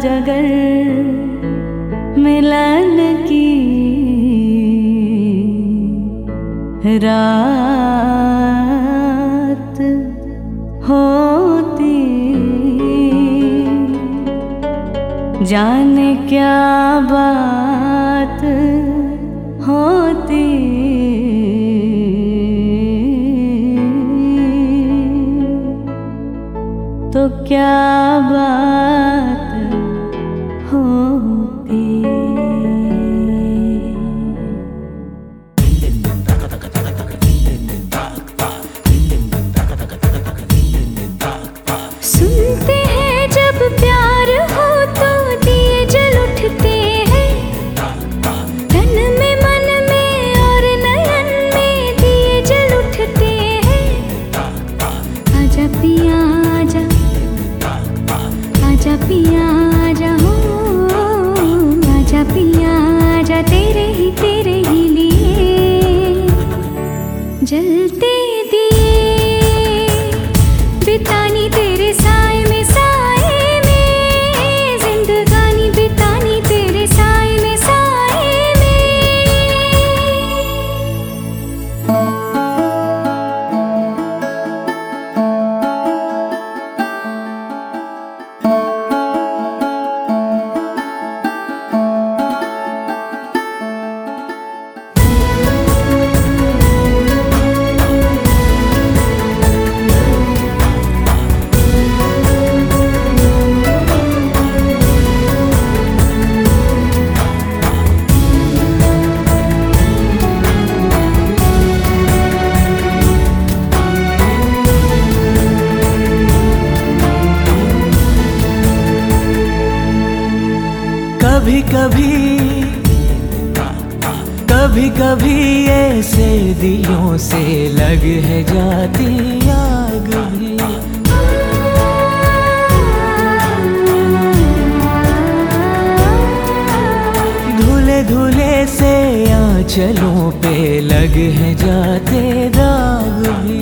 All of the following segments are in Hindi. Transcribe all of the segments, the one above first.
अगर मिलन की रात होती, जाने क्या बात होती, तो क्या बात होती। सुनते हैं जब प्यार हो तो दिए जल उठते हैं, तन में मन में और नयन में दिए जल उठते हैं। आजा पिया आजा, आजा पिया आजा हो, आजा पिया आजा, तेरे ही लिए जलते दिए बितानी तेरे साए में, साए में जिंदगानी बितानी तेरे साए में, साए में। कभी कभी ऐसे दिलों से लग है जाती आग भी। धुले धुले से आंचलों पे लग है जाते दाग भी।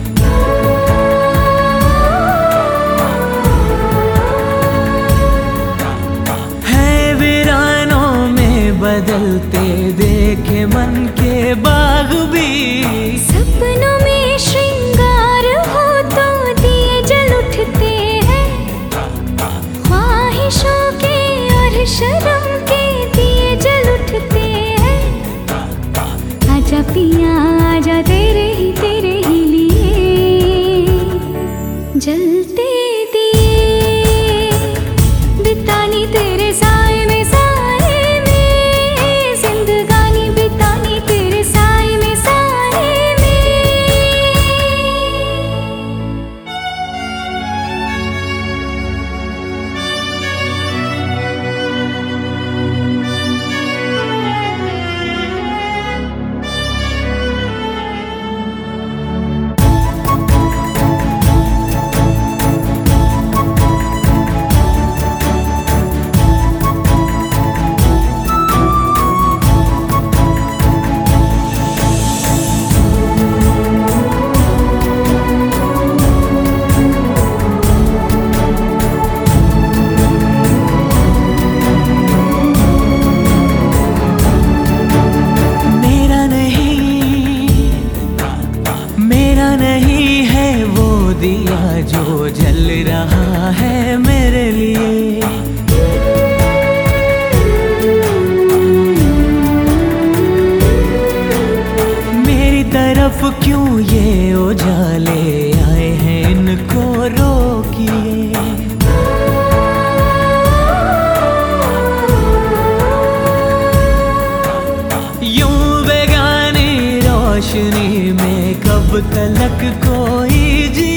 बदलते देखे मन के बाग भी। सपनों में श्रृंगार हो तो दिए जल उठते हैं, ख्वाहिशों के और शर्म के दिए जल उठते हैं। आजा पिया आजा, तेरे ही लिए जलते दिए बितानी तेरे साए में, दिया जो जल रहा है मेरे लिए। मेरी तरफ क्यों ये उजाले आए हैं, इनको रोकिए। यूं बेगानी रोशनी में कब तलक कोई जी